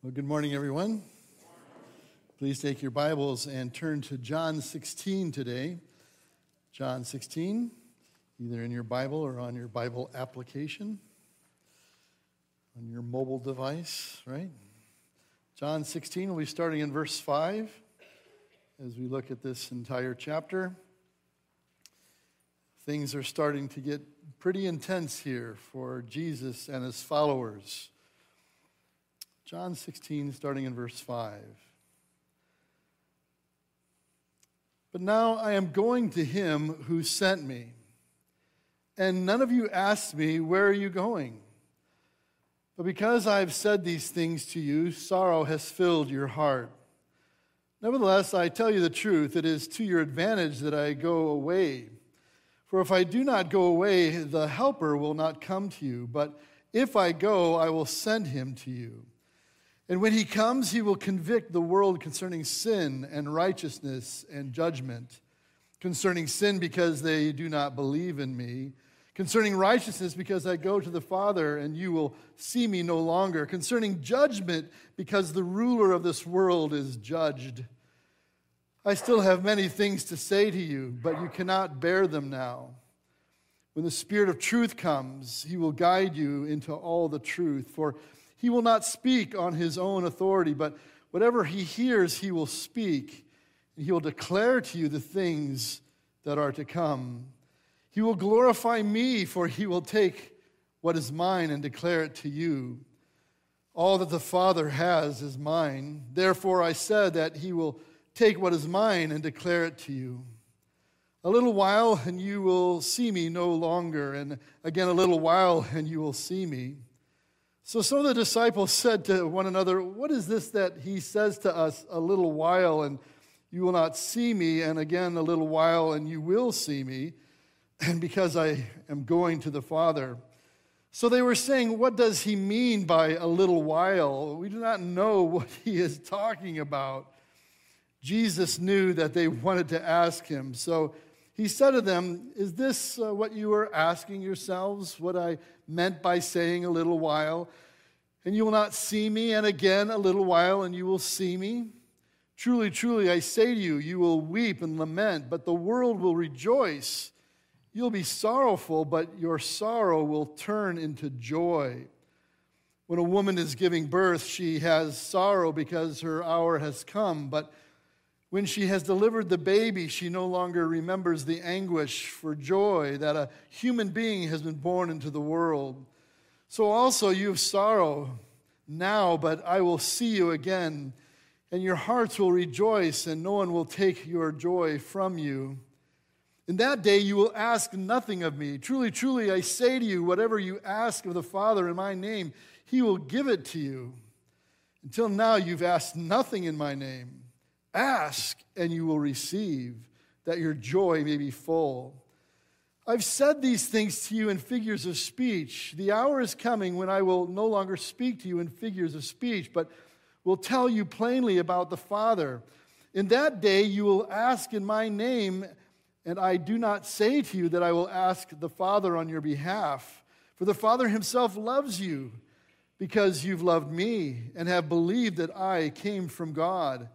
Well, good morning, everyone. Please take your Bibles and turn to John 16 today. John 16, either in your Bible or on your Bible application, on your mobile device, right? John 16, we'll be starting in verse 5 as we look at this entire chapter. Things are starting to get pretty intense here for Jesus and his followers. John 16, starting in verse 5. But now I am going to him who sent me, and none of you asked me, where are you going? But because I have said these things to you, sorrow has filled your heart. Nevertheless, I tell you the truth, it is to your advantage that I go away. For if I do not go away, the Helper will not come to you, but if I go, I will send him to you. And when he comes, he will convict the world concerning sin and righteousness and judgment. Concerning sin, because they do not believe in me. Concerning righteousness, because I go to the Father and you will see me no longer. Concerning judgment, because the ruler of this world is judged. I still have many things to say to you, but you cannot bear them now. When the Spirit of truth comes, he will guide you into all the truth. For he will not speak on his own authority, but whatever he hears, he will speak. And he will declare to you the things that are to come. He will glorify me, for he will take what is mine and declare it to you. All that the Father has is mine. Therefore I said that he will take what is mine and declare it to you. A little while, and you will see me no longer. And again, a little while, and you will see me. So some of the disciples said to one another, what is this that he says to us, a little while and you will not see me, and again a little while and you will see me, and because I am going to the Father. So they were saying, what does he mean by a little while? We do not know what he is talking about. Jesus knew that they wanted to ask him, so he said to them, is this what you are asking yourselves, what I meant by saying a little while, and you will not see me, and again a little while, and you will see me? Truly, truly, I say to you, you will weep and lament, but the world will rejoice. You'll be sorrowful, but your sorrow will turn into joy. When a woman is giving birth, she has sorrow because her hour has come, but when she has delivered the baby, she no longer remembers the anguish for joy that a human being has been born into the world. So also you have sorrow now, but I will see you again, and your hearts will rejoice, and no one will take your joy from you. In that day you will ask nothing of me. Truly, truly, I say to you, whatever you ask of the Father in my name, he will give it to you. Until now you've asked nothing in my name. Ask, and you will receive, that your joy may be full. I've said these things to you in figures of speech. The hour is coming when I will no longer speak to you in figures of speech, but will tell you plainly about the Father. In that day you will ask in my name, and I do not say to you that I will ask the Father on your behalf. For the Father himself loves you, because you've loved me and have believed that I came from God.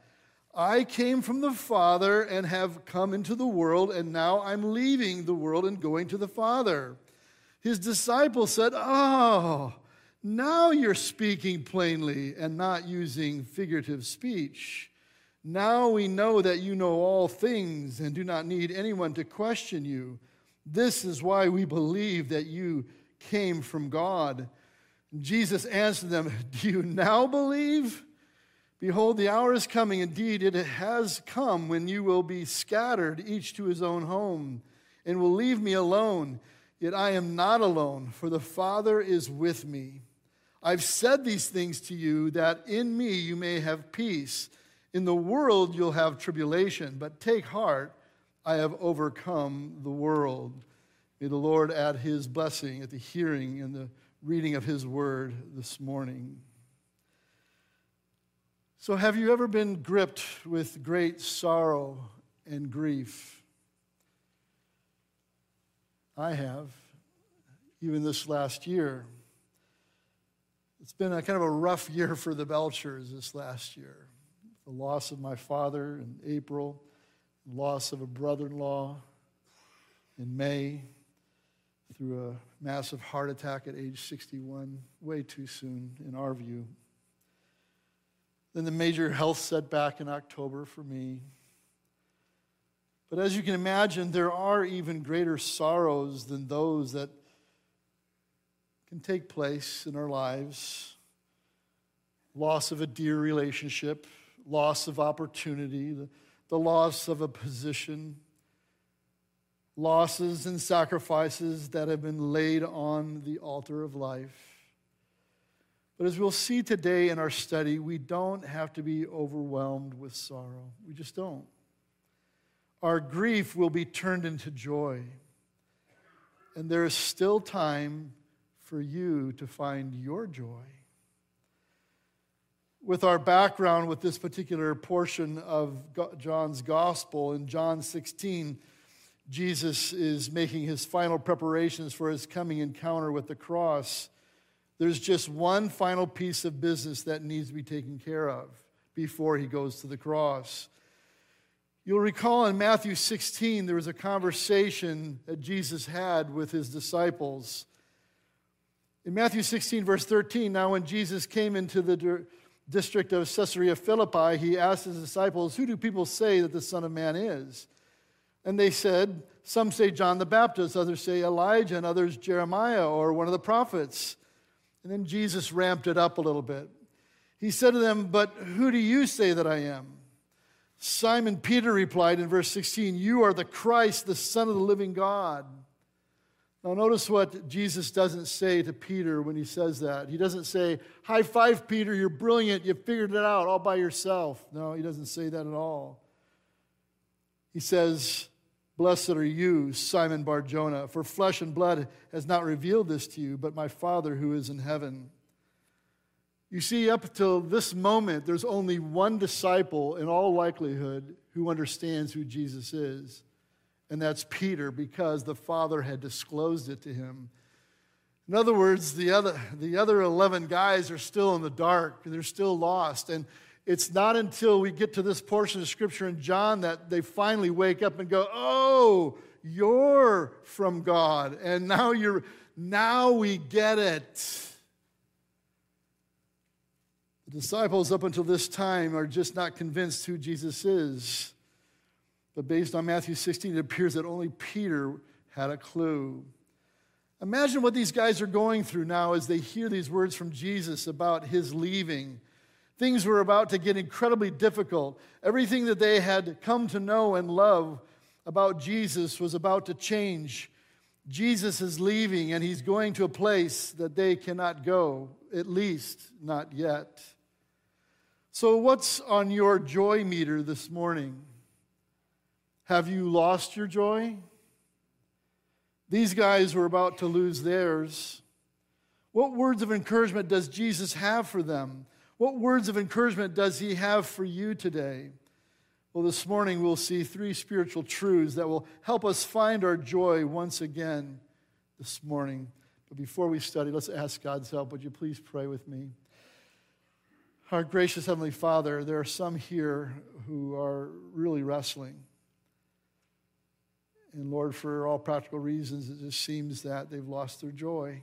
I came from the Father and have come into the world, and now I'm leaving the world and going to the Father. His disciples said, oh, now you're speaking plainly and not using figurative speech. Now we know that you know all things and do not need anyone to question you. This is why we believe that you came from God. Jesus answered them, do you now believe? Behold, the hour is coming, indeed it has come, when you will be scattered, each to his own home, and will leave me alone. Yet I am not alone, for the Father is with me. I've said these things to you, that in me you may have peace. In the world you'll have tribulation, but take heart, I have overcome the world. May the Lord add his blessing at the hearing and the reading of his word this morning. So have you ever been gripped with great sorrow and grief? I have, even this last year. It's been a kind of a rough year for the Belchers this last year. The loss of my father in April, the loss of a brother-in-law in May through a massive heart attack at age 61, way too soon in our view. Then the major health setback in October for me. But as you can imagine, there are even greater sorrows than those that can take place in our lives. Loss of a dear relationship, loss of opportunity, the loss of a position, losses and sacrifices that have been laid on the altar of life. But as we'll see today in our study, we don't have to be overwhelmed with sorrow. We just don't. Our grief will be turned into joy. And there is still time for you to find your joy. With our background with this particular portion of John's gospel, in John 16, Jesus is making his final preparations for his coming encounter with the cross. There's just one final piece of business that needs to be taken care of before he goes to the cross. You'll recall in Matthew 16, there was a conversation that Jesus had with his disciples. In Matthew 16, verse 13, now when Jesus came into the district of Caesarea Philippi, he asked his disciples, who do people say that the Son of Man is? And they said, some say John the Baptist, others say Elijah, and others Jeremiah or one of the prophets. And then Jesus ramped it up a little bit. He said to them, but who do you say that I am? Simon Peter replied in verse 16, you are the Christ, the Son of the living God. Now notice what Jesus doesn't say to Peter when he says that. He doesn't say, high five, Peter, you're brilliant, you figured it out all by yourself. No, he doesn't say that at all. He says, blessed are you, Simon Bar-Jonah, for flesh and blood has not revealed this to you, but my Father who is in heaven. You see, up till this moment, there's only one disciple in all likelihood who understands who Jesus is, and that's Peter, because the Father had disclosed it to him. In other words, the other 11 guys are still in the dark. They're still lost, and it's not until we get to this portion of Scripture in John that they finally wake up and go, oh, you're from God, and now we get it. The disciples up until this time are just not convinced who Jesus is. But based on Matthew 16, it appears that only Peter had a clue. Imagine what these guys are going through now as they hear these words from Jesus about his leaving. Things were about to get incredibly difficult. Everything that they had come to know and love about Jesus was about to change. Jesus is leaving, and he's going to a place that they cannot go, at least not yet. So what's on your joy meter this morning? Have you lost your joy? These guys were about to lose theirs. What words of encouragement does Jesus have for them? What words of encouragement does he have for you today? Well, this morning we'll see three spiritual truths that will help us find our joy once again this morning. But before we study, let's ask God's help. Would you please pray with me? Our gracious Heavenly Father, there are some here who are really wrestling. And Lord, for all practical reasons, it just seems that they've lost their joy.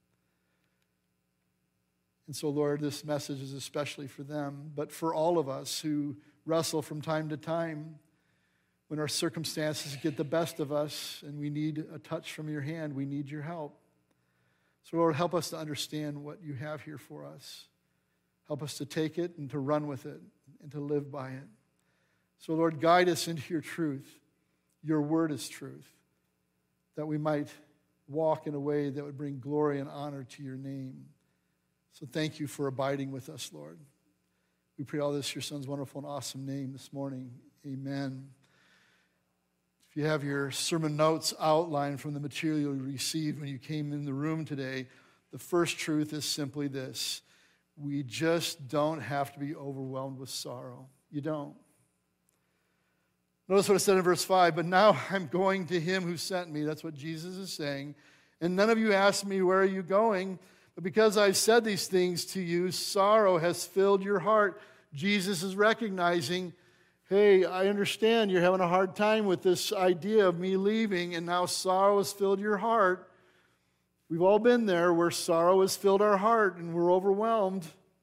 And so, Lord, this message is especially for them, but for all of us who wrestle from time to time when our circumstances get the best of us and we need a touch from your hand, we need your help. So, Lord, help us to understand what you have here for us. Help us to take it and to run with it and to live by it. So, Lord, guide us into your truth. Your word is truth, that we might walk in a way that would bring glory and honor to your name. So thank you for abiding with us, Lord. We pray all this in your Son's wonderful and awesome name this morning. Amen. If you have your sermon notes outlined from the material you received when you came in the room today, the first truth is simply this: we just don't have to be overwhelmed with sorrow. You don't. Notice what it said in verse 5, but now I'm going to him who sent me. That's what Jesus is saying. And none of you asked me, where are you going? But because I've said these things to you, sorrow has filled your heart. Jesus is recognizing, hey, I understand you're having a hard time with this idea of me leaving, and now sorrow has filled your heart. We've all been there where sorrow has filled our heart and we're overwhelmed.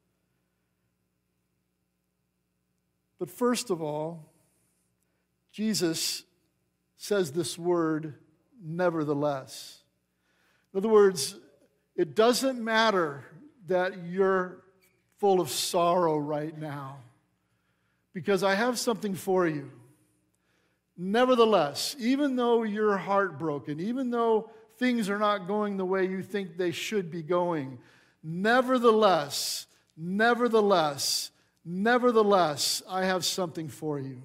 But first of all, Jesus says this word, nevertheless. In other words, it doesn't matter that you're full of sorrow right now, because I have something for you. Nevertheless, even though you're heartbroken, even though things are not going the way you think they should be going, nevertheless, I have something for you.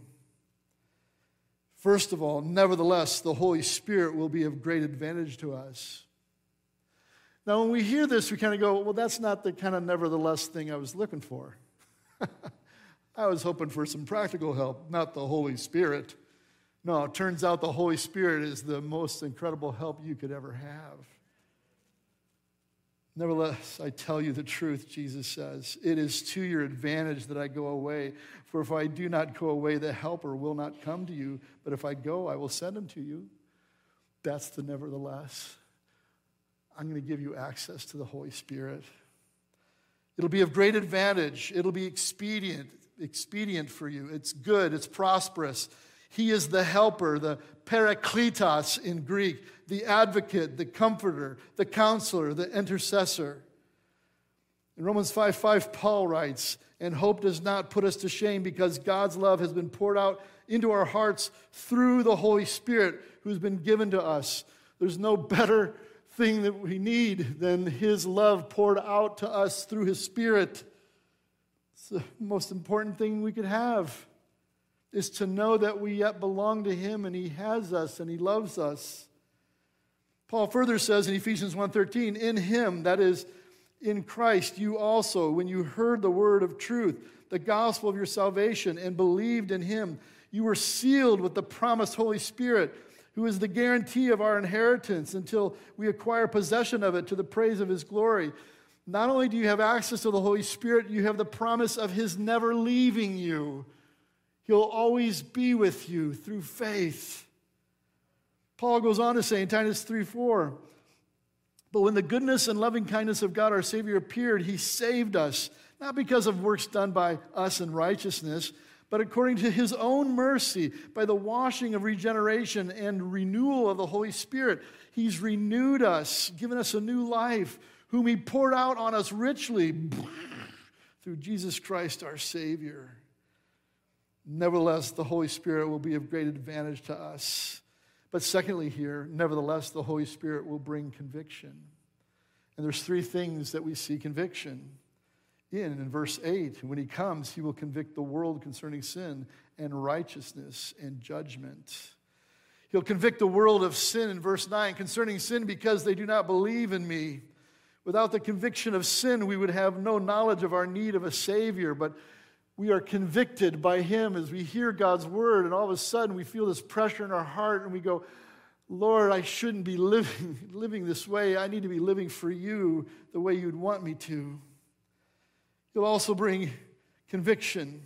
First of all, nevertheless, the Holy Spirit will be of great advantage to us. Now, when we hear this, we kind of go, well, that's not the kind of nevertheless thing I was looking for. I was hoping for some practical help, not the Holy Spirit. No, it turns out the Holy Spirit is the most incredible help you could ever have. Nevertheless, I tell you the truth, Jesus says. It is to your advantage that I go away. For if I do not go away, the Helper will not come to you. But if I go, I will send him to you. That's the nevertheless. I'm going to give you access to the Holy Spirit. It'll be of great advantage. It'll be expedient for you. It's good. It's prosperous. He is the helper, the parakletos in Greek, the advocate, the comforter, the counselor, the intercessor. In Romans 5:5, Paul writes, and hope does not put us to shame because God's love has been poured out into our hearts through the Holy Spirit who's been given to us. There's no better thing that we need than his love poured out to us through his Spirit. It's the most important thing we could have, is to know that we yet belong to him and he has us and he loves us. Paul further says in Ephesians 1:13, in him, that is, in Christ, you also, when you heard the word of truth, the gospel of your salvation, and believed in him, you were sealed with the promised Holy Spirit, who is the guarantee of our inheritance until we acquire possession of it to the praise of his glory. Not only do you have access to the Holy Spirit, you have the promise of his never leaving you. He'll always be with you through faith. Paul goes on to say in Titus 3:4, but when the goodness and loving kindness of God our Savior appeared, he saved us, not because of works done by us in righteousness, but according to his own mercy, by the washing of regeneration and renewal of the Holy Spirit. He's renewed us, given us a new life, whom he poured out on us richly through Jesus Christ our Savior. Nevertheless, the Holy Spirit will be of great advantage to us. But secondly here, nevertheless, the Holy Spirit will bring conviction. And there's three things that we see conviction in verse 8. When he comes, he will convict the world concerning sin and righteousness and judgment. He'll convict the world of sin in verse 9, concerning sin because they do not believe in me. Without the conviction of sin, we would have no knowledge of our need of a Savior, but we are convicted by him as we hear God's word, and all of a sudden we feel this pressure in our heart, and we go, Lord, I shouldn't be living this way. I need to be living for you the way you'd want me to. He'll also bring conviction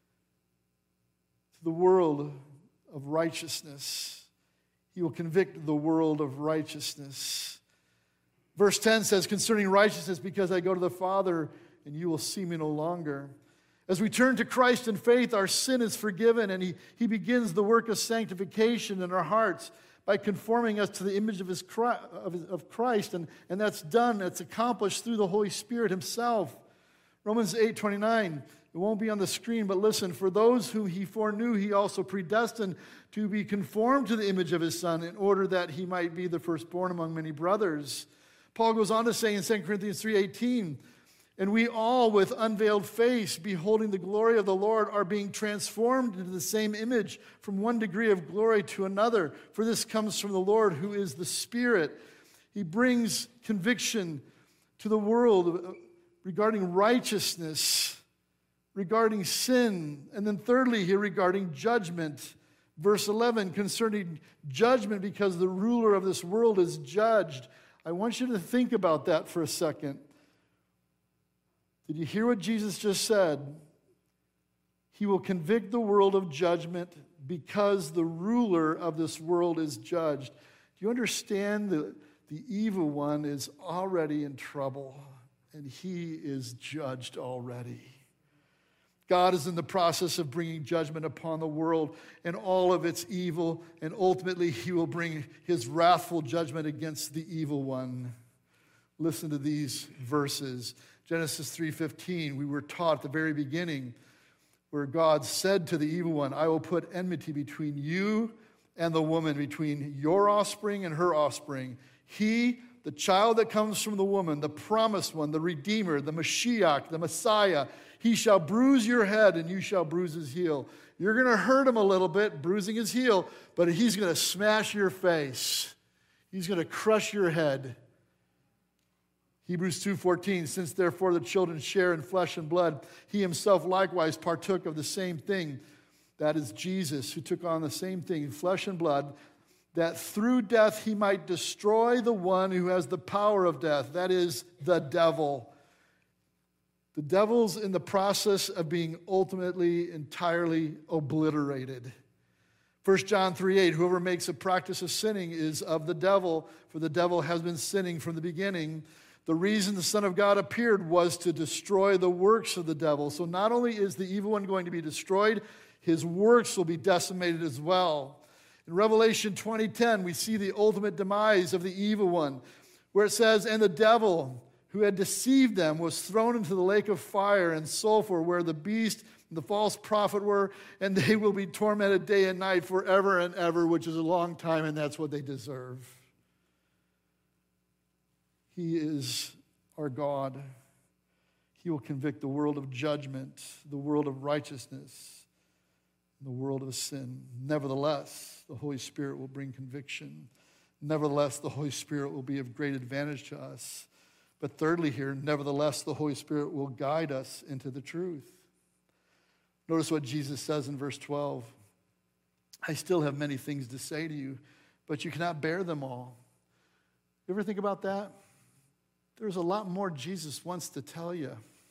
to the world of righteousness. He will convict the world of righteousness. Verse 10 says, concerning righteousness, because I go to the Father, and you will see me no longer. As we turn to Christ in faith, our sin is forgiven, and he begins the work of sanctification in our hearts by conforming us to the image of Christ, and that's done, it's accomplished through the Holy Spirit himself. Romans 8:29, it won't be on the screen, but listen, for those whom he foreknew, he also predestined to be conformed to the image of his Son in order that he might be the firstborn among many brothers. Paul goes on to say in 2 Corinthians 3:18, and we all with unveiled face, beholding the glory of the Lord, are being transformed into the same image from one degree of glory to another. For this comes from the Lord who is the Spirit. He brings conviction to the world regarding righteousness, regarding sin, and then thirdly here regarding judgment. Verse 11, concerning judgment because the ruler of this world is judged. I want you to think about that for a second. Did you hear what Jesus just said? He will convict the world of judgment because the ruler of this world is judged. Do you understand that the evil one is already in trouble and he is judged already? God is in the process of bringing judgment upon the world and all of its evil, and ultimately he will bring his wrathful judgment against the evil one. Listen to these verses. Genesis 3:15, we were taught at the very beginning where God said to the evil one, I will put enmity between you and the woman, between your offspring and her offspring. He, the child that comes from the woman, the promised one, the Redeemer, the Mashiach, the Messiah, he shall bruise your head and you shall bruise his heel. You're going to hurt him a little bit, bruising his heel, but he's going to smash your face. He's going to crush your head. Hebrews 2:14, since therefore the children share in flesh and blood, he himself likewise partook of the same thing. That is Jesus, who took on the same thing in flesh and blood, that through death he might destroy the one who has the power of death, that is, the devil. The devil's in the process of being ultimately, entirely obliterated. 1 John 3:8, whoever makes a practice of sinning is of the devil, for the devil has been sinning from the beginning. The reason the Son of God appeared was to destroy the works of the devil. So not only is the evil one going to be destroyed, his works will be decimated as well. In Revelation 20:10, we see the ultimate demise of the evil one, where it says, and the devil who had deceived them was thrown into the lake of fire and sulfur, where the beast and the false prophet were, and they will be tormented day and night forever and ever, which is a long time, and that's what they deserve. He is our God. He will convict the world of judgment, the world of righteousness, the world of sin. Nevertheless, the Holy Spirit will bring conviction. Nevertheless, the Holy Spirit will be of great advantage to us. But thirdly here, nevertheless, the Holy Spirit will guide us into the truth. Notice what Jesus says in verse 12. I still have many things to say to you, but you cannot bear them all. You ever think about that? There's a lot more Jesus wants to tell you.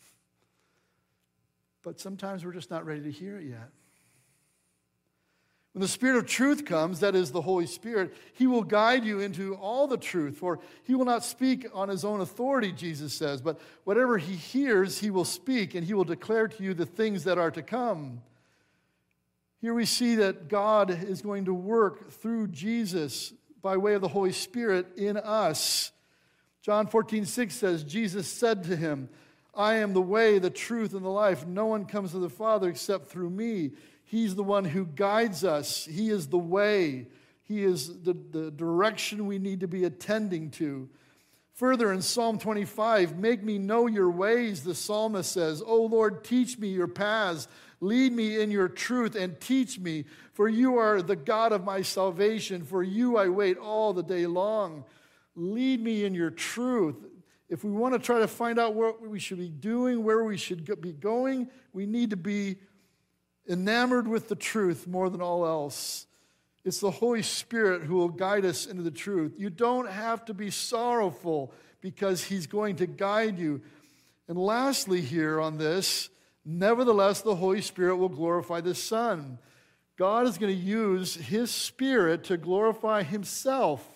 But sometimes we're just not ready to hear it yet. When the Spirit of truth comes, that is the Holy Spirit, he will guide you into all the truth. For he will not speak on his own authority, Jesus says, but whatever he hears, he will speak, and he will declare to you the things that are to come. Here we see that God is going to work through Jesus by way of the Holy Spirit in us. John 14:6 says, Jesus said to him, I am the way, the truth, and the life. No one comes to the Father except through me. He's the one who guides us. He is the way. He is the direction we need to be attending to. Further, in Psalm 25, make me know your ways, the psalmist says. O Lord, teach me your paths. Lead me in your truth and teach me. For you are the God of my salvation. For you I wait all the day long. Lead me in your truth. If we want to try to find out what we should be doing, where we should be going, we need to be enamored with the truth more than all else. It's the Holy Spirit who will guide us into the truth. You don't have to be sorrowful because he's going to guide you. And lastly here on this, nevertheless, the Holy Spirit will glorify the Son. God is going to use his Spirit to glorify himself.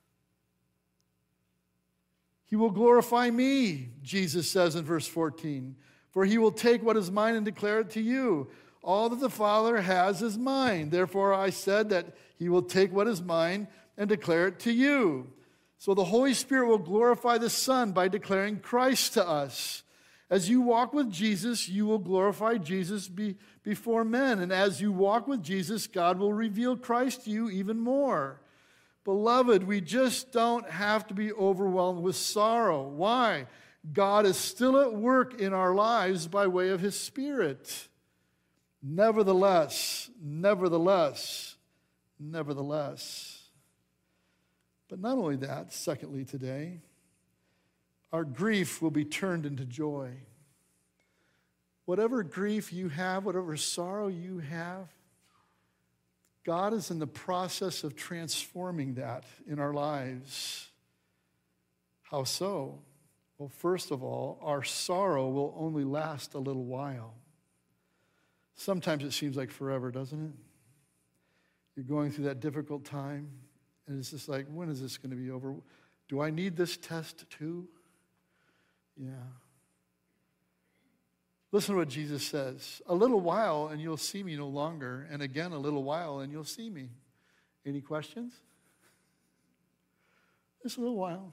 He will glorify me, Jesus says in verse 14, for he will take what is mine and declare it to you. All that the Father has is mine. Therefore I said that he will take what is mine and declare it to you. So the Holy Spirit will glorify the Son by declaring Christ to us. As you walk with Jesus, you will glorify Jesus before men. And as you walk with Jesus, God will reveal Christ to you even more. Beloved, we just don't have to be overwhelmed with sorrow. Why? God is still at work in our lives by way of his Spirit. Nevertheless, nevertheless, nevertheless. But not only that, secondly today, our grief will be turned into joy. Whatever grief you have, whatever sorrow you have, God is in the process of transforming that in our lives. How so? Well, first of all, our sorrow will only last a little while. Sometimes it seems like forever, doesn't it? You're going through that difficult time, and it's just like, when is this going to be over? Do I need this test too? Yeah. Listen to what Jesus says. A little while, and you'll see me no longer. And again, a little while, and you'll see me. Any questions? Just a little while.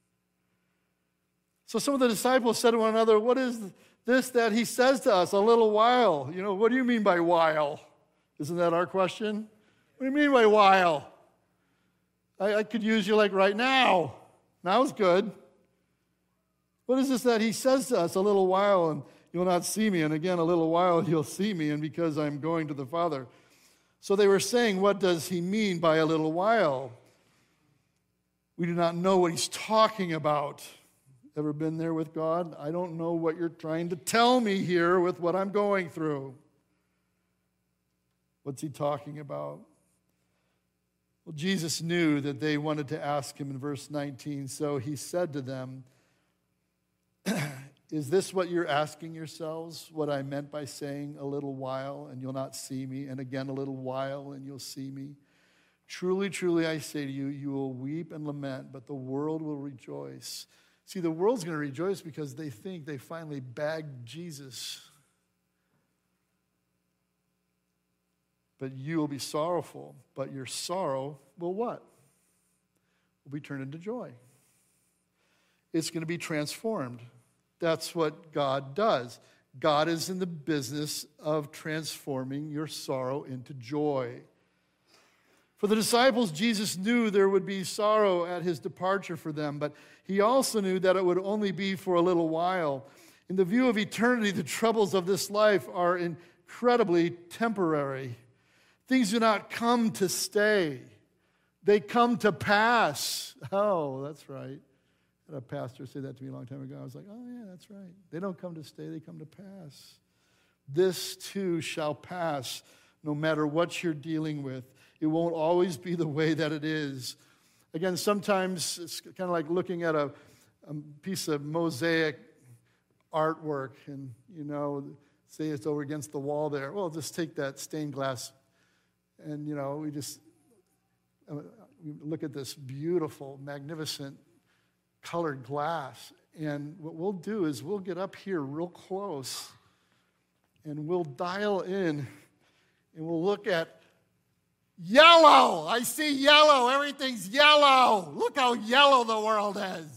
So some of the disciples said to one another, what is this that he says to us, a little while? You know, what do you mean by while? Isn't that our question? What do you mean by while? I could use you like right now. Now's good. What is this that he says to us, a little while, and you'll not see me, and again, a little while, you'll see me, and because I'm going to the Father. So they were saying, what does he mean by a little while? We do not know what he's talking about. Ever been there with God? I don't know what you're trying to tell me here with what I'm going through. What's he talking about? Well, Jesus knew that they wanted to ask him in verse 19, so he said to them, is this what you're asking yourselves, what I meant by saying a little while and you'll not see me, and again a little while and you'll see me? Truly, truly, I say to you, you will weep and lament, but the world will rejoice. See, the world's going to rejoice because they think they finally bagged Jesus. But you will be sorrowful, but your sorrow will what? Will be turned into joy. It's going to be transformed. That's what God does. God is in the business of transforming your sorrow into joy. For the disciples, Jesus knew there would be sorrow at his departure for them, but he also knew that it would only be for a little while. In the view of eternity, the troubles of this life are incredibly temporary. Things do not come to stay. They come to pass. Oh, that's right. I had a pastor say that to me a long time ago. I was like, oh, yeah, that's right. They don't come to stay, they come to pass. This too shall pass, no matter what you're dealing with. It won't always be the way that it is. Again, sometimes it's kind of like looking at a piece of mosaic artwork and, you know, say it's over against the wall there. Well, just take that stained glass and, you know, we look at this beautiful, magnificent colored glass. And what we'll do is we'll get up here real close and we'll dial in and we'll look at yellow. I see yellow. Everything's yellow. Look how yellow the world is.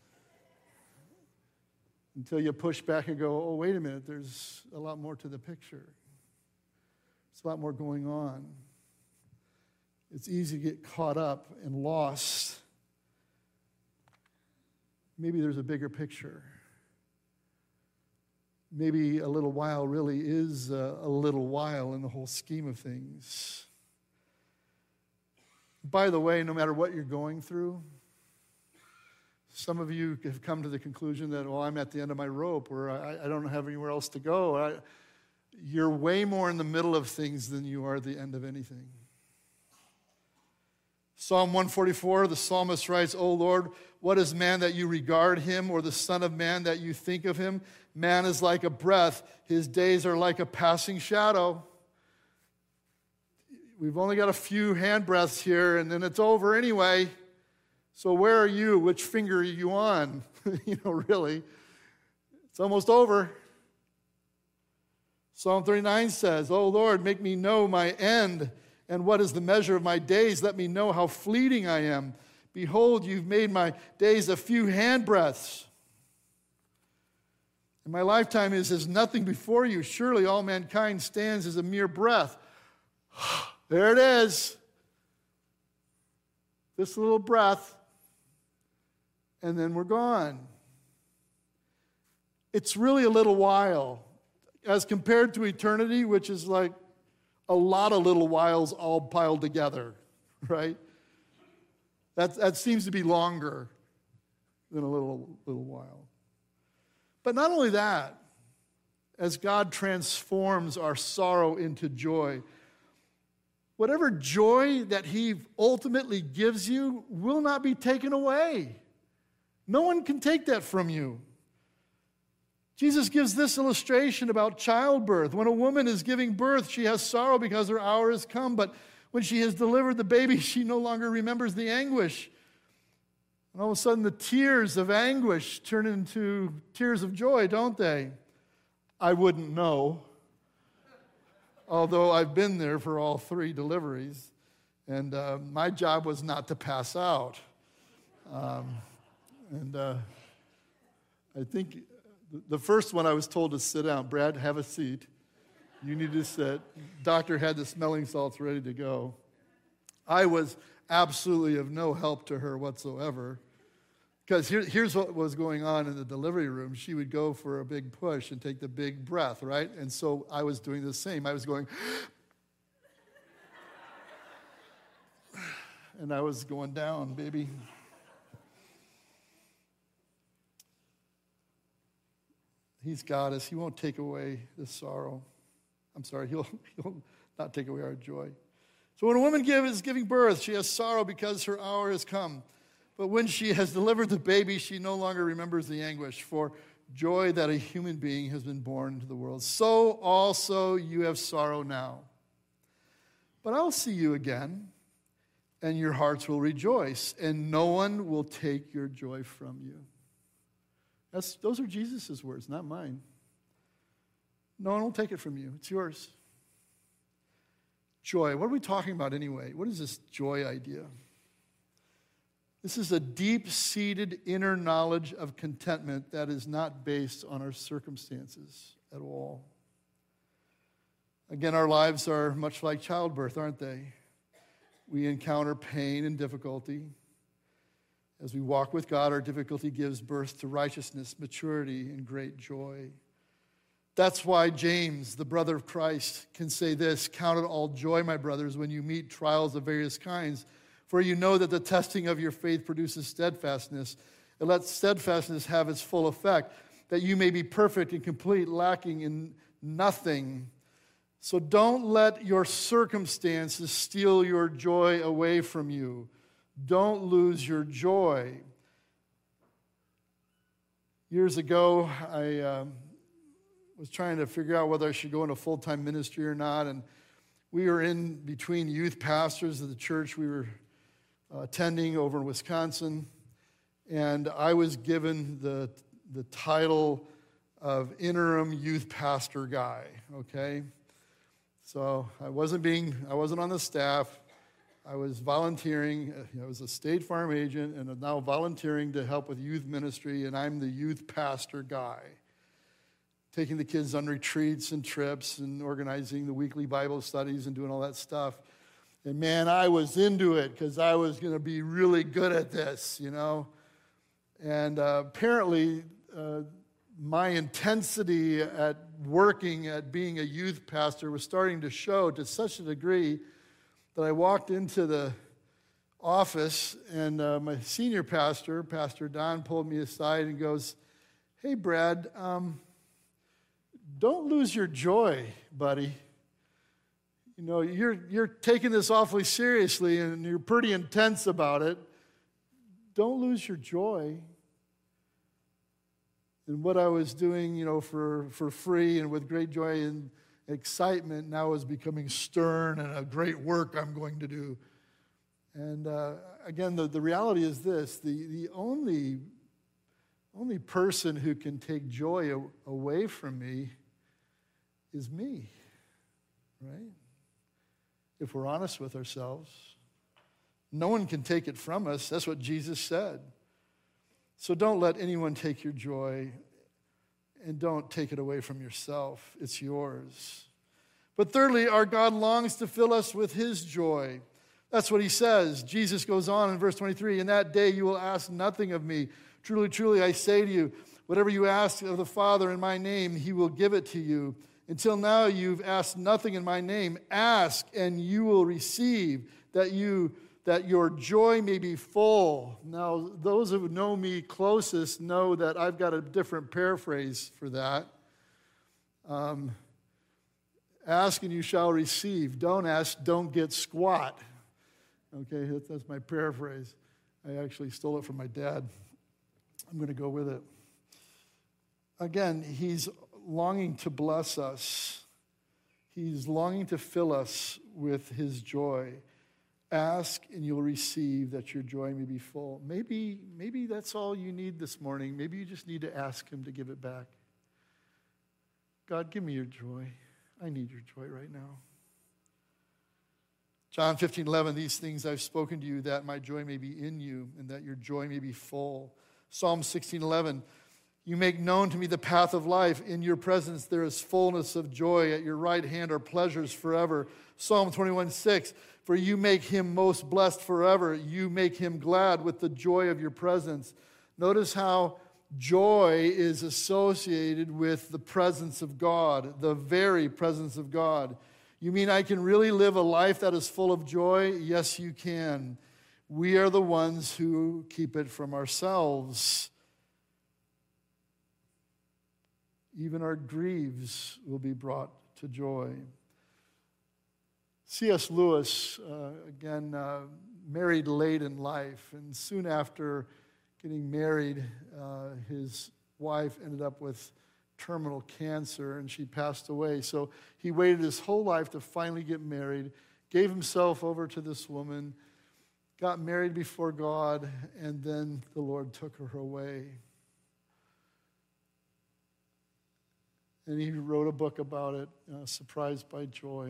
Until you push back and go, oh, wait a minute, there's a lot more to the picture. There's a lot more going on. It's easy to get caught up and lost. Maybe there's a bigger picture. Maybe a little while really is a little while in the whole scheme of things. By the way, no matter what you're going through, some of you have come to the conclusion that, well, I'm at the end of my rope, or I don't have anywhere else to go. You're way more in the middle of things than you are at the end of anything. Psalm 144, the psalmist writes, O Lord, what is man that you regard him, or the son of man that you think of him? Man is like a breath. His days are like a passing shadow. We've only got a few hand breaths here, and then it's over anyway. So where are you? Which finger are you on? Really. It's almost over. Psalm 39 says, O Lord, make me know my end, and what is the measure of my days? Let me know how fleeting I am. Behold, you've made my days a few handbreadths. And my lifetime is as nothing before you. Surely all mankind stands as a mere breath. There it is. This little breath. And then we're gone. It's really a little while. As compared to eternity, which is like a lot of little whiles all piled together, right? That seems to be longer than a little while. But not only that, as God transforms our sorrow into joy, whatever joy that he ultimately gives you will not be taken away. No one can take that from you. Jesus gives this illustration about childbirth. When a woman is giving birth, she has sorrow because her hour has come, but when she has delivered the baby, she no longer remembers the anguish. And all of a sudden, the tears of anguish turn into tears of joy, don't they? I wouldn't know, although I've been there for all 3 deliveries, and my job was not to pass out. I think the first one I was told to sit down. Brad, have a seat. You need to sit. Doctor had the smelling salts ready to go. I was absolutely of no help to her whatsoever. Because here's what was going on in the delivery room. She would go for a big push and take the big breath, right? And so I was doing the same. I was going, and I was going down, baby. He's got us. He won't take away the sorrow. I'm sorry, he'll not take away our joy. So when a woman is giving birth, she has sorrow because her hour has come. But when she has delivered the baby, she no longer remembers the anguish for joy that a human being has been born into the world. So also you have sorrow now. But I'll see you again, and your hearts will rejoice, and no one will take your joy from you. Those are Jesus' words, not mine. No one will take it from you. It's yours. Joy. What are we talking about anyway? What is this joy idea? This is a deep-seated inner knowledge of contentment that is not based on our circumstances at all. Again, our lives are much like childbirth, aren't they? We encounter pain and difficulty. As we walk with God, our difficulty gives birth to righteousness, maturity, and great joy. That's why James, the brother of Christ, can say this: "Count it all joy, my brothers, when you meet trials of various kinds, for you know that the testing of your faith produces steadfastness. And let steadfastness have its full effect, that you may be perfect and complete, lacking in nothing." So don't let your circumstances steal your joy away from you. Don't lose your joy. Years ago, I was trying to figure out whether I should go into full-time ministry or not, and we were in between youth pastors of the church we were attending over in Wisconsin, and I was given the title of interim youth pastor guy, okay? So I wasn't on the staff. I was volunteering. I was a State Farm agent and I'm now volunteering to help with youth ministry, and I'm the youth pastor guy, taking the kids on retreats and trips and organizing the weekly Bible studies and doing all that stuff. And man, I was into it because I was going to be really good at this, you know. And apparently my intensity at working at being a youth pastor was starting to show to such a degree that I walked into the office, and my senior pastor, Pastor Don, pulled me aside and goes, "Hey, Brad, don't lose your joy, buddy. You know, you're taking this awfully seriously, and you're pretty intense about it. Don't lose your joy." And what I was doing, you know, for free and with great joy and excitement now is becoming stern and a great work I'm going to do. And again, the reality is this: the only person who can take joy away from me is me, right? If we're honest with ourselves. No one can take it from us. That's what Jesus said. So don't let anyone take your joy, and don't take it away from yourself. It's yours. But thirdly, our God longs to fill us with his joy. That's what he says. Jesus goes on in verse 23, "In that day you will ask nothing of me. Truly, truly, I say to you, whatever you ask of the Father in my name, he will give it to you. Until now you've asked nothing in my name. Ask, and you will receive, that your joy may be full." Now, those who know me closest know that I've got a different paraphrase for that. Ask and you shall receive. Don't ask, don't get squat. Okay, that's my paraphrase. I actually stole it from my dad. I'm going to go with it. Again, he's longing to bless us. He's longing to fill us with his joy. Ask and you'll receive that your joy may be full. Maybe that's all you need this morning. Maybe you just need to ask him to give it back. God, give me your joy. I need your joy right now. John 15:11, these things I've spoken to you that my joy may be in you and that your joy may be full. Psalm 16:11, you make known to me the path of life. In your presence there is fullness of joy. At your right hand are pleasures forever. Psalm 21:6, for you make him most blessed forever. You make him glad with the joy of your presence. Notice how joy is associated with the presence of God, the very presence of God. You mean I can really live a life that is full of joy? Yes, you can. We are the ones who keep it from ourselves. Even our griefs will be brought to joy. C.S. Lewis, married late in life, and soon after getting married, his wife ended up with terminal cancer, and she passed away. So he waited his whole life to finally get married, gave himself over to this woman, got married before God, and then the Lord took her away. And he wrote a book about it, Surprised by Joy,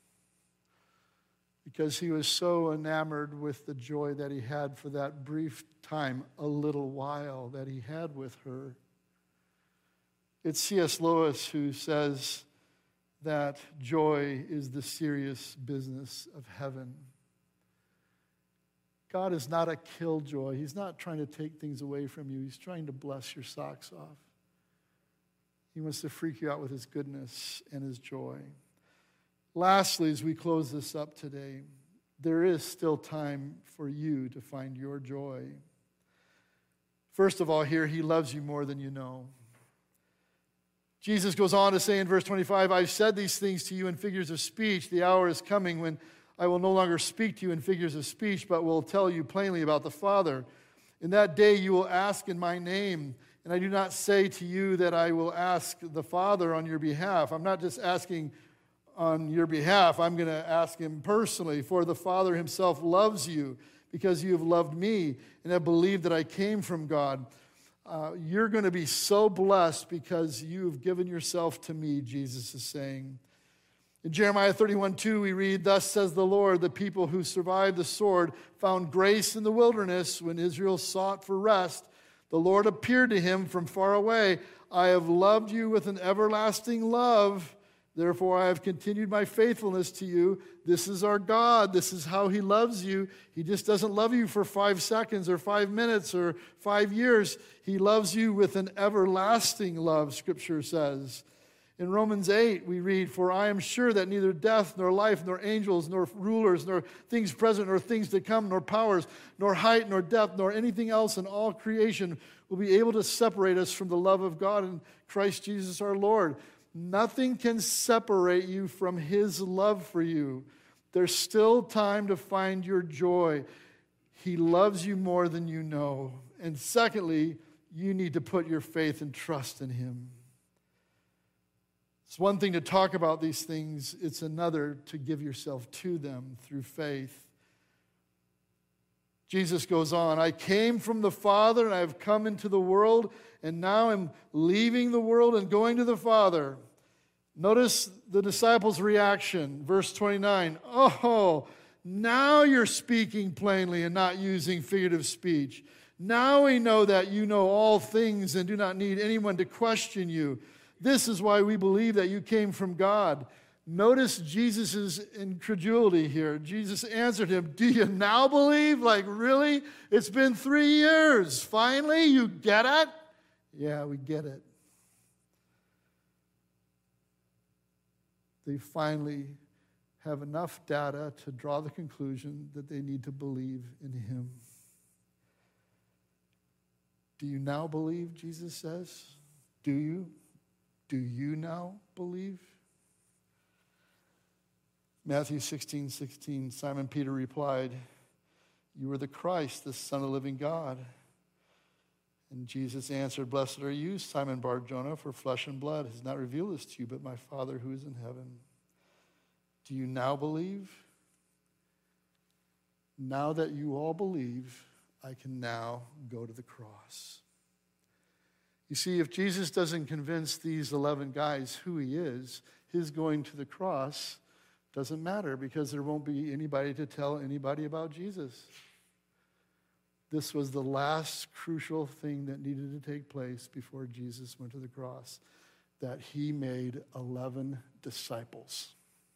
because he was so enamored with the joy that he had for that brief time, a little while that he had with her. It's C.S. Lewis who says that joy is the serious business of heaven. God is not a killjoy. He's not trying to take things away from you. He's trying to bless your socks off. He wants to freak you out with his goodness and his joy. Lastly, as we close this up today, there is still time for you to find your joy. First of all, here, he loves you more than you know. Jesus goes on to say in verse 25, I've said these things to you in figures of speech. The hour is coming when I will no longer speak to you in figures of speech, but will tell you plainly about the Father. In that day you will ask in my name, and I do not say to you that I will ask the Father on your behalf. I'm not just asking on your behalf. I'm going to ask him personally, for the Father himself loves you because you have loved me and have believed that I came from God. You're going to be so blessed because you've given yourself to me, Jesus is saying. In Jeremiah 31:2, we read, thus says the Lord, the people who survived the sword found grace in the wilderness when Israel sought for rest. The Lord appeared to him from far away. I have loved you with an everlasting love. Therefore, I have continued my faithfulness to you. This is our God. This is how he loves you. He just doesn't love you for 5 seconds or 5 minutes or 5 years. He loves you with an everlasting love, Scripture says. In Romans 8, we read, for I am sure that neither death, nor life, nor angels, nor rulers, nor things present, nor things to come, nor powers, nor height, nor depth, nor anything else in all creation will be able to separate us from the love of God in Christ Jesus our Lord. Nothing can separate you from his love for you. There's still time to find your joy. He loves you more than you know. And secondly, you need to put your faith and trust in him. It's one thing to talk about these things. It's another to give yourself to them through faith. Jesus goes on, I came from the Father and I have come into the world, and now I'm leaving the world and going to the Father. Notice the disciples' reaction. Verse 29, oh, now you're speaking plainly and not using figurative speech. Now we know that you know all things and do not need anyone to question you. This is why we believe that you came from God. Notice Jesus' incredulity here. Jesus answered him, do you now believe? Like, really? It's been 3 years. Finally, you get it? Yeah, we get it. They finally have enough data to draw the conclusion that they need to believe in him. Do you now believe, Jesus says? Do you? Do you now believe? Matthew 16:16, Simon Peter replied, you are the Christ, the Son of the living God. And Jesus answered, "Blessed are you, Simon Bar-Jonah, for flesh and blood has not revealed this to you, but my Father who is in heaven. Do you now believe? Now that you all believe, I can now go to the cross." You see, if Jesus doesn't convince these 11 guys who he is, his going to the cross doesn't matter, because there won't be anybody to tell anybody about Jesus. This was the last crucial thing that needed to take place before Jesus went to the cross, that he made 11 disciples.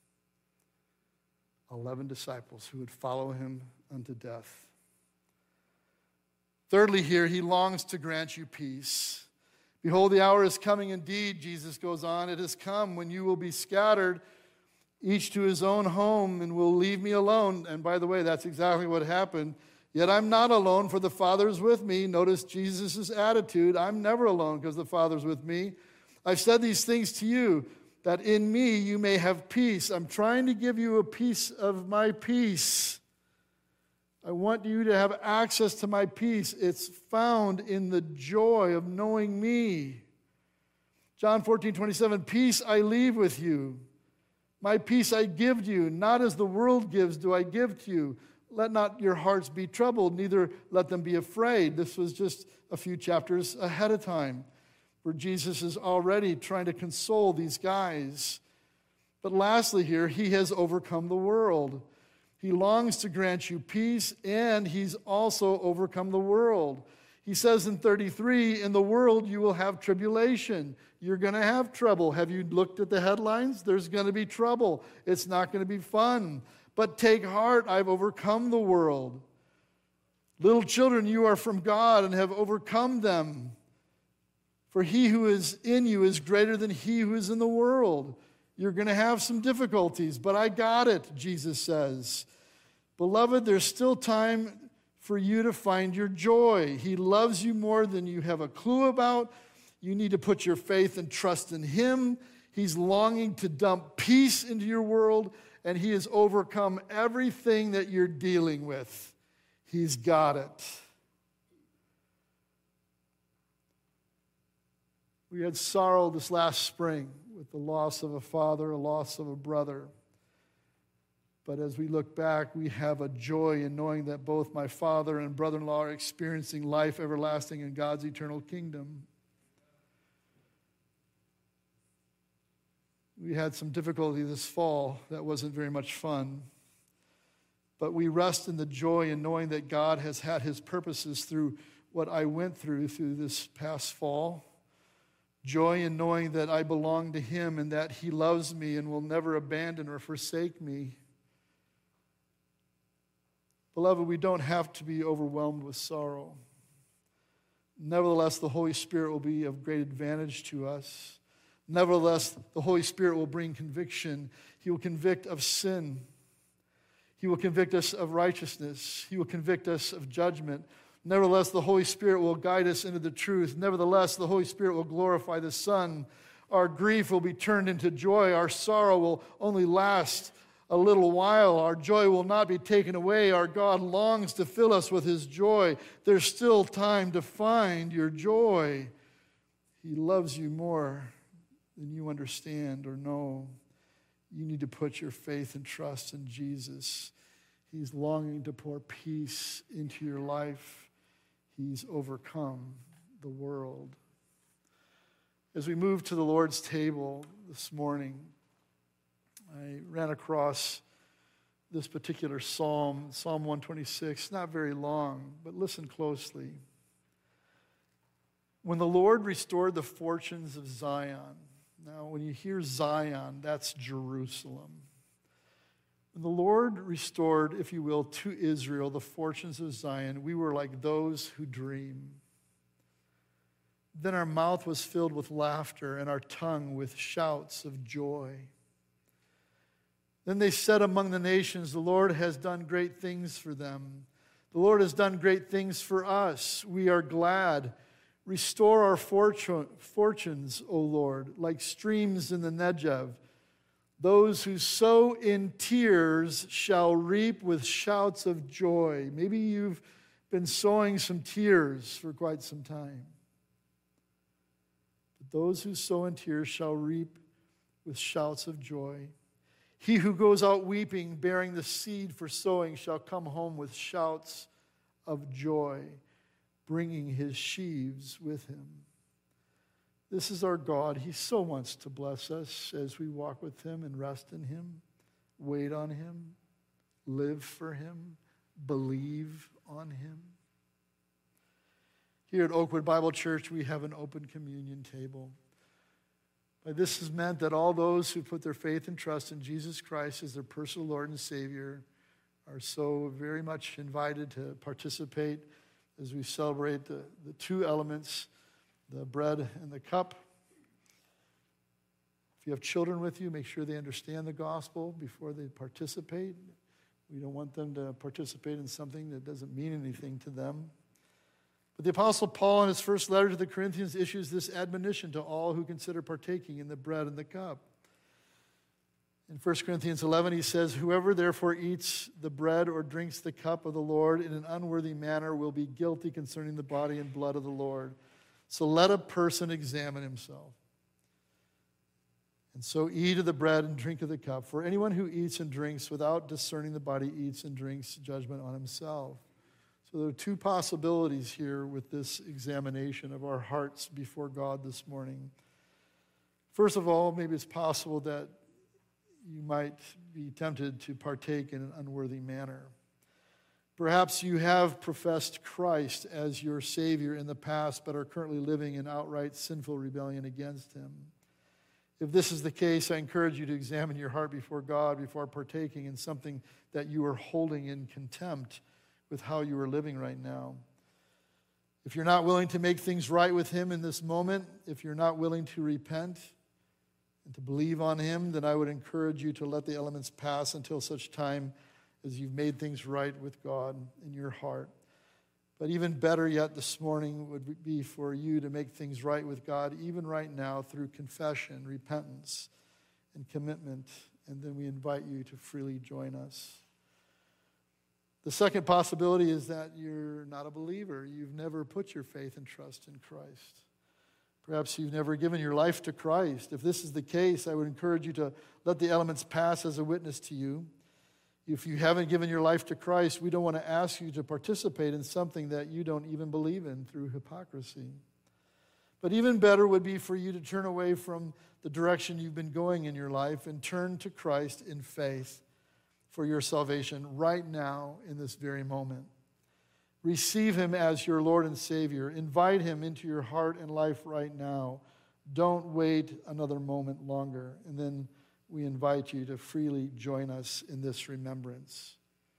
11 disciples who would follow him unto death. Thirdly, here, he longs to grant you peace. "Behold, the hour is coming indeed," Jesus goes on. "It has come when you will be scattered, each to his own home, and will leave me alone." And by the way, that's exactly what happened. "Yet I'm not alone, for the Father is with me." Notice Jesus' attitude. I'm never alone because the Father's with me. "I've said these things to you, that in me you may have peace." I'm trying to give you a piece of my peace. I want you to have access to my peace. It's found in the joy of knowing me. John 14:27, "Peace I leave with you. My peace I give to you. Not as the world gives do I give to you. Let not your hearts be troubled, neither let them be afraid." This was just a few chapters ahead of time, where Jesus is already trying to console these guys. But lastly here, he has overcome the world. He longs to grant you peace, and he's also overcome the world. He says in 33, "In the world you will have tribulation." You're going to have trouble. Have you looked at the headlines? There's going to be trouble. It's not going to be fun. "But take heart, I've overcome the world." "Little children, you are from God and have overcome them. For he who is in you is greater than he who is in the world." You're going to have some difficulties, but I got it, Jesus says. Beloved, there's still time for you to find your joy. He loves you more than you have a clue about. You need to put your faith and trust in him. He's longing to dump peace into your world, and he has overcome everything that you're dealing with. He's got it. We had sorrow this last spring with the loss of a father, a loss of a brother. But as we look back, we have a joy in knowing that both my father and brother-in-law are experiencing life everlasting in God's eternal kingdom. We had some difficulty this fall that wasn't very much fun. But we rest in the joy in knowing that God has had his purposes through what I went through this past fall. Joy in knowing that I belong to him and that he loves me and will never abandon or forsake me. Beloved, we don't have to be overwhelmed with sorrow. Nevertheless, the Holy Spirit will be of great advantage to us. Nevertheless, the Holy Spirit will bring conviction. He will convict of sin. He will convict us of righteousness. He will convict us of judgment. Nevertheless, the Holy Spirit will guide us into the truth. Nevertheless, the Holy Spirit will glorify the Son. Our grief will be turned into joy. Our sorrow will only last a little while. Our joy will not be taken away. Our God longs to fill us with his joy. There's still time to find your joy. He loves you more than you understand or know. You need to put your faith and trust in Jesus. He's longing to pour peace into your life. He's overcome the world. As we move to the Lord's table this morning, I ran across this particular psalm, Psalm 126, not very long, but listen closely. When the Lord restored the fortunes of Zion. Now, when you hear Zion, that's Jerusalem. When the Lord restored, if you will, to Israel the fortunes of Zion, we were like those who dream. Then our mouth was filled with laughter and our tongue with shouts of joy. Then they said among the nations, the Lord has done great things for them. The Lord has done great things for us. We are glad. Restore our fortunes, O Lord, like streams in the Negev. Those who sow in tears shall reap with shouts of joy. Maybe you've been sowing some tears for quite some time. But those who sow in tears shall reap with shouts of joy. He who goes out weeping, bearing the seed for sowing, shall come home with shouts of joy, bringing his sheaves with him. This is our God. He so wants to bless us as we walk with him and rest in him, wait on him, live for him, believe on him. Here at Oakwood Bible Church, we have an open communion table. By this is meant that all those who put their faith and trust in Jesus Christ as their personal Lord and Savior are so very much invited to participate as we celebrate the two elements, the bread and the cup. If you have children with you, make sure they understand the gospel before they participate. We don't want them to participate in something that doesn't mean anything to them. But the Apostle Paul, in his first letter to the Corinthians, issues this admonition to all who consider partaking in the bread and the cup. In 1 Corinthians 11, he says, "Whoever therefore eats the bread or drinks the cup of the Lord in an unworthy manner will be guilty concerning the body and blood of the Lord. So let a person examine himself. And so eat of the bread and drink of the cup. For anyone who eats and drinks without discerning the body eats and drinks judgment on himself." So there are two possibilities here with this examination of our hearts before God this morning. First of all, maybe it's possible that you might be tempted to partake in an unworthy manner. Perhaps you have professed Christ as your Savior in the past, but are currently living in outright sinful rebellion against him. If this is the case, I encourage you to examine your heart before God before partaking in something that you are holding in contempt with how you are living right now. If you're not willing to make things right with him in this moment, if you're not willing to repent and to believe on him, then I would encourage you to let the elements pass until such time as you've made things right with God in your heart. But even better yet this morning would be for you to make things right with God, even right now, through confession, repentance, and commitment. And then we invite you to freely join us. The second possibility is that you're not a believer. You've never put your faith and trust in Christ. Perhaps you've never given your life to Christ. If this is the case, I would encourage you to let the elements pass as a witness to you. If you haven't given your life to Christ, we don't want to ask you to participate in something that you don't even believe in through hypocrisy. But even better would be for you to turn away from the direction you've been going in your life and turn to Christ in faith for your salvation right now in this very moment. Receive him as your Lord and Savior. Invite him into your heart and life right now. Don't wait another moment longer. And then we invite you to freely join us in this remembrance.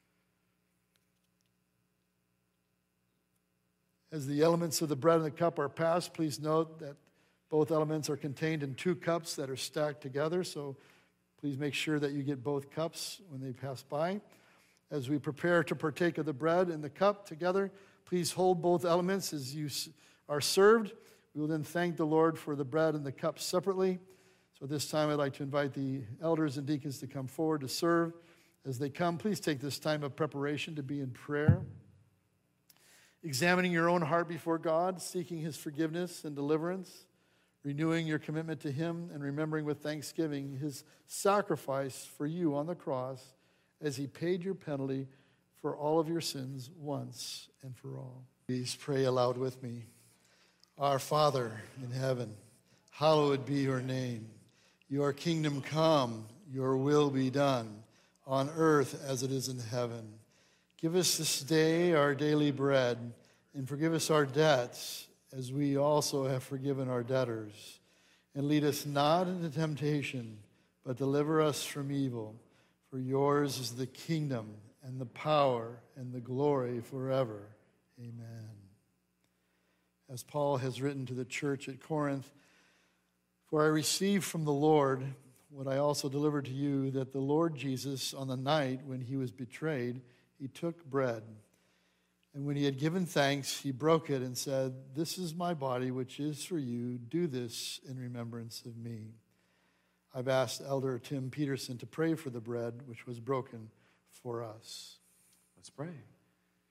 As the elements of the bread and the cup are passed, please note that both elements are contained in 2 cups that are stacked together, so please make sure that you get both cups when they pass by. As we prepare to partake of the bread and the cup together, please hold both elements as you are served. We will then thank the Lord for the bread and the cup separately. So this time I'd like to invite the elders and deacons to come forward to serve. As they come, please take this time of preparation to be in prayer, examining your own heart before God, seeking his forgiveness and deliverance, renewing your commitment to him, and remembering with thanksgiving his sacrifice for you on the cross as he paid your penalty for all of your sins once and for all. Please pray aloud with me. Our Father in heaven, hallowed be your name. Your kingdom come, your will be done, on earth as it is in heaven. Give us this day our daily bread, and forgive us our debts, as we also have forgiven our debtors. And lead us not into temptation, but deliver us from evil. For yours is the kingdom and the power and the glory forever. Amen. As Paul has written to the church at Corinth, "For I received from the Lord what I also delivered to you, that the Lord Jesus, on the night when he was betrayed, he took bread. And when he had given thanks, he broke it and said, 'This is my body, which is for you. Do this in remembrance of me.' I've asked Elder Tim Peterson to pray for the bread which was broken for us." Let's pray.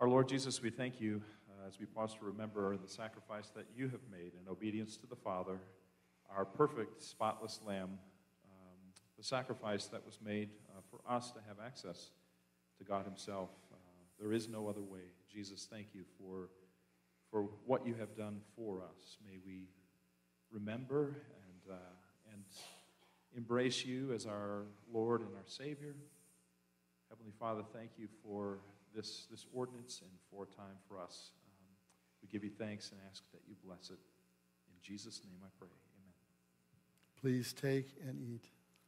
Our Lord Jesus, we thank you as we pause to remember the sacrifice that you have made in obedience to the Father, our perfect, spotless Lamb, the sacrifice that was made for us to have access to God himself. There is no other way. Jesus, thank you for what you have done for us. May we remember and embrace you as our Lord and our Savior. Heavenly Father, thank you for this ordinance and for time for us. We give you thanks and ask that you bless it. In Jesus' name I pray. Amen. Please take and eat.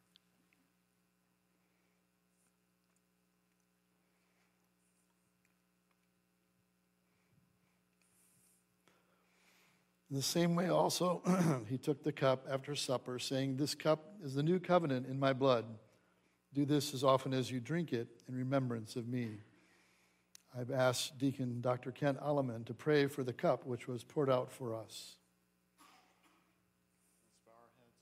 In the same way also, he took the cup after supper, saying, "This cup is the new covenant in my blood. Do this as often as you drink it in remembrance of me." I've asked Deacon Dr. Kent Alleman to pray for the cup which was poured out for us. Let's bow our heads.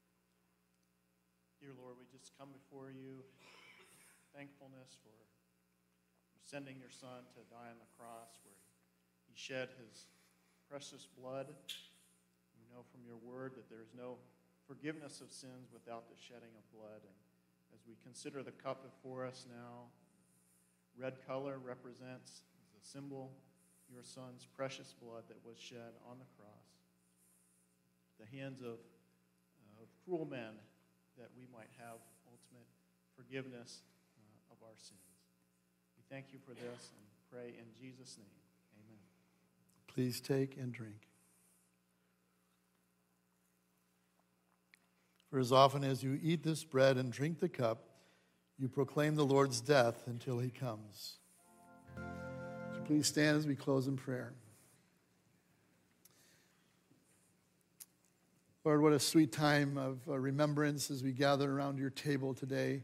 Dear Lord, we just come before you, thankfulness for you sending your Son to die on the cross where he shed his precious blood. We know from your word that there is no forgiveness of sins without the shedding of blood. And as we consider the cup before us now, red color represents as a symbol your Son's precious blood that was shed on the cross. The hands of cruel men that we might have ultimate forgiveness of our sins. We thank you for this and pray in Jesus' name. Amen. Please take and drink. For as often as you eat this bread and drink the cup, you proclaim the Lord's death until he comes. So please stand as we close in prayer. Lord, what a sweet time of remembrance as we gather around your table today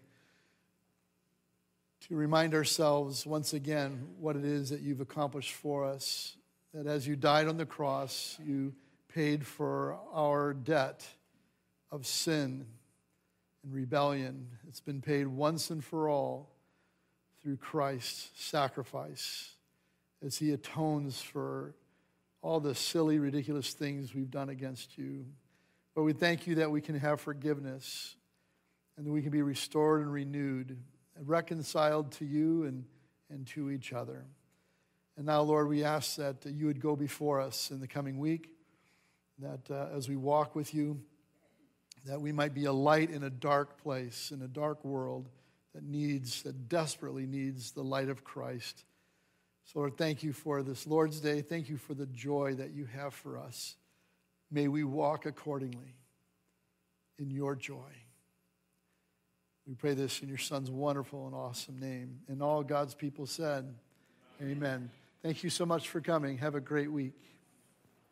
to remind ourselves once again what it is that you've accomplished for us, that as you died on the cross, you paid for our debt of sin and rebellion. It's been paid once and for all through Christ's sacrifice as he atones for all the silly, ridiculous things we've done against you. But we thank you that we can have forgiveness and that we can be restored and renewed and reconciled to you and to each other. And now, Lord, we ask that you would go before us in the coming week, that as we walk with you, that we might be a light in a dark place, in a dark world that desperately needs the light of Christ. So, Lord, thank you for this Lord's Day. Thank you for the joy that you have for us. May we walk accordingly in your joy. We pray this in your Son's wonderful and awesome name. And all God's people said, amen. Thank you so much for coming. Have a great week.